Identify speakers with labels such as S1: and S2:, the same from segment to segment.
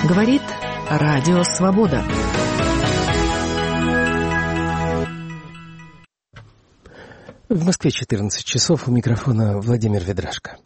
S1: Говорит Радио Свобода.
S2: В Москве 14 часов, у микрофона Владимир Ведрашко.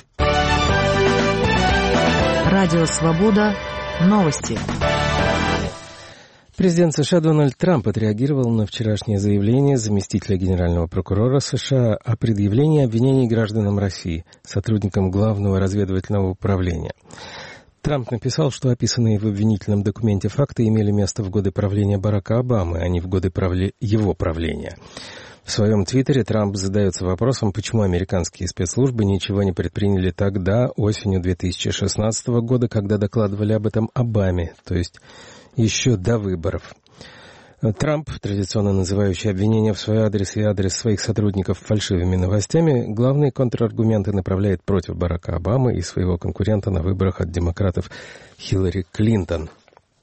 S1: Радио Свобода. Новости.
S2: Президент США Дональд Трамп отреагировал на вчерашнее заявление заместителя генерального прокурора США о предъявлении обвинений гражданам России, сотрудникам Главного разведывательного управления. Трамп написал, что описанные в обвинительном документе факты имели место в годы правления Барака Обамы, а не в годы его правления. В своем твиттере Трамп задается вопросом, почему американские спецслужбы ничего не предприняли тогда, осенью 2016 года, когда докладывали об этом Обаме, то есть еще до выборов. Трамп, традиционно называющий обвинения в свой адрес и адрес своих сотрудников фальшивыми новостями, главные контраргументы направляет против Барака Обамы и своего конкурента на выборах от демократов Хиллари Клинтон.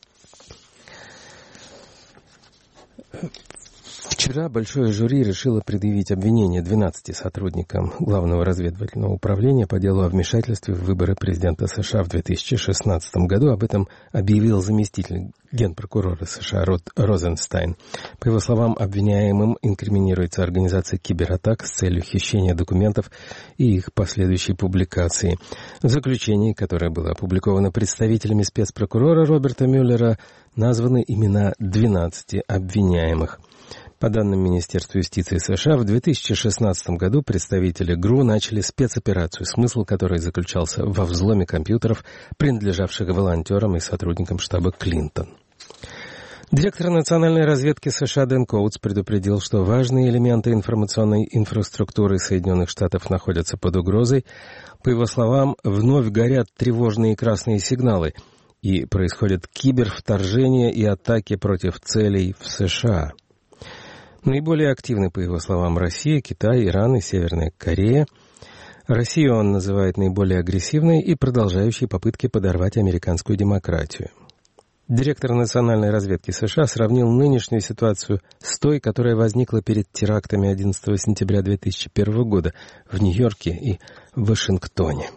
S2: Вчера большое жюри решило предъявить обвинение 12 сотрудникам Главного разведывательного управления по делу о вмешательстве в выборы президента США в 2016 году. Об этом объявил заместитель генпрокурора США Розенстайн. По его словам, обвиняемым инкриминируется организация кибератак с целью хищения документов и их последующей публикации. В заключении, которое было опубликовано представителями спецпрокурора Роберта Мюллера, названы имена 12 обвиняемых. По данным Министерства юстиции США, в 2016 году представители ГРУ начали спецоперацию, смысл которой заключался во взломе компьютеров, принадлежавших волонтерам и сотрудникам штаба Клинтон. Директор национальной разведки США Дэн Коутс предупредил, что важные элементы информационной инфраструктуры Соединенных Штатов находятся под угрозой. По его словам, вновь горят тревожные красные сигналы, и происходят кибервторжения и атаки против целей в США. Наиболее активны, по его словам, Россия, Китай, Иран и Северная Корея. Россию он называет наиболее агрессивной и продолжающей попытки подорвать американскую демократию. Директор национальной разведки США сравнил нынешнюю ситуацию с той, которая возникла перед терактами 11 сентября 2001 года в Нью-Йорке и Вашингтоне.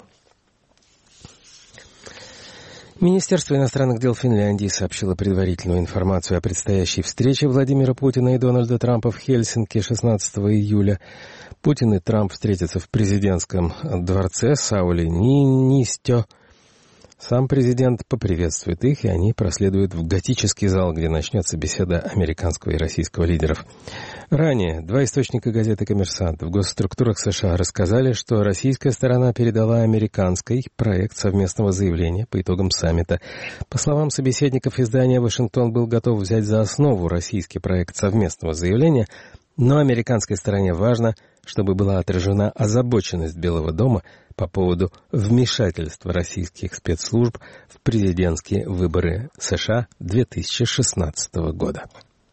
S2: Министерство иностранных дел Финляндии сообщило предварительную информацию о предстоящей встрече Владимира Путина и Дональда Трампа в Хельсинки 16 июля. Путин и Трамп встретятся в президентском дворце Саули Ниинистё. Сам президент поприветствует их, и они проследуют в готический зал, где начнется беседа американского и российского лидеров. Ранее два источника газеты «Коммерсант» в госструктурах США рассказали, что российская сторона передала американской проект совместного заявления по итогам саммита. По словам собеседников издания, Вашингтон был готов взять за основу российский проект совместного заявления, но американской стороне важно, чтобы была отражена озабоченность Белого дома по поводу вмешательства российских спецслужб в президентские выборы США 2016 года.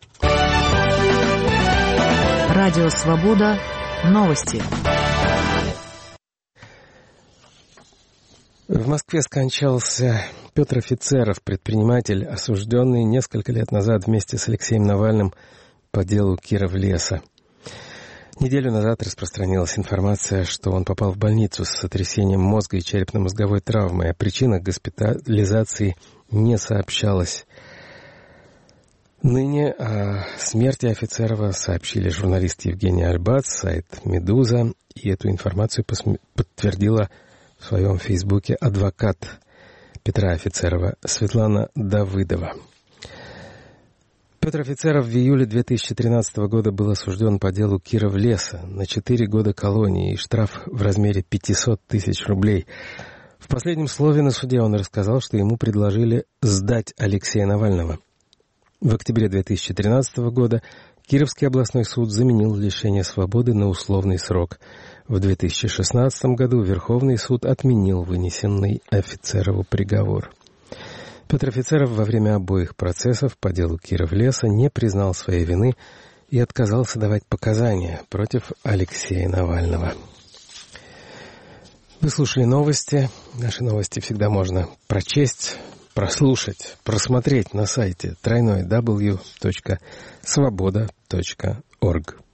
S1: Радио Свобода. Новости.
S2: В Москве скончался Петр Офицеров, предприниматель, осужденный несколько лет назад вместе с Алексеем Навальным по делу Кировлеса. Неделю назад распространилась информация, что он попал в больницу с сотрясением мозга и черепно-мозговой травмой. О причинах госпитализации не сообщалось. Ныне о смерти Офицерова сообщили журналист Евгений Альбац, сайт «Медуза», и эту информацию подтвердила в своем фейсбуке адвокат Петра Офицерова Светлана Давыдова. Петр Офицеров в июле 2013 года был осужден по делу Кировлеса на 4 года колонии и штраф в размере 500 тысяч рублей. В последнем слове на суде он рассказал, что ему предложили сдать Алексея Навального. В октябре 2013 года Кировский областной суд заменил лишение свободы на условный срок. В 2016 году Верховный суд отменил вынесенный Офицерову приговор. Петр Офицеров во время обоих процессов по делу Кировлеса не признал своей вины и отказался давать показания против Алексея Навального. Вы слушали новости. Наши новости всегда можно прочесть, прослушать, просмотреть на сайте www.svoboda.org.